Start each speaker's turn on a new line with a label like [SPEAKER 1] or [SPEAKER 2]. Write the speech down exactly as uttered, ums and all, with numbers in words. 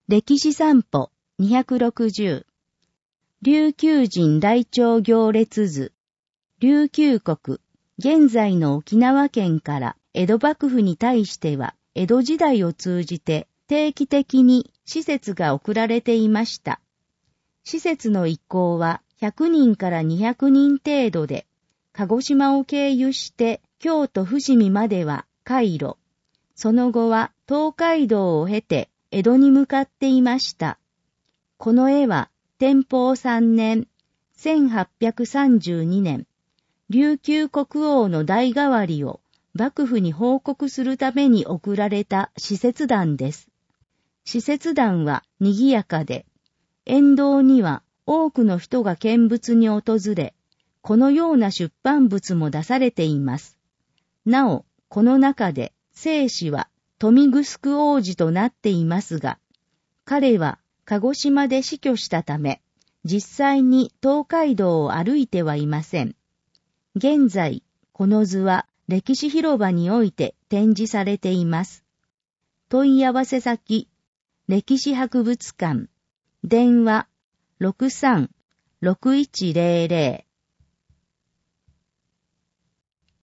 [SPEAKER 1] 歴史散歩にひゃくろくじゅう琉球人来朝行列図琉球国現在の沖縄県から江戸幕府に対しては江戸時代を通じて定期的に使節が送られていました。使節の一行はひゃくにんからにひゃくにん程度で鹿児島を経由して京都伏見までは海路、その後は東海道を経て江戸に向かっていました。この絵は天保さんねん、せんはっぴゃくさんじゅうにねん、琉球国王の代替わりを幕府に報告するために送られた使節団です。使節団は賑やかで、沿道には多くの人が見物に訪れ、このような出版物も出されています。なお、この中で正史は富城王子となっていますが、彼は鹿児島で死去したため、実際に東海道を歩いてはいません。現在、この図は歴史広場において展示されています。問い合わせ先、歴史博物館、電話 ろくさん ろくいちゼロゼロ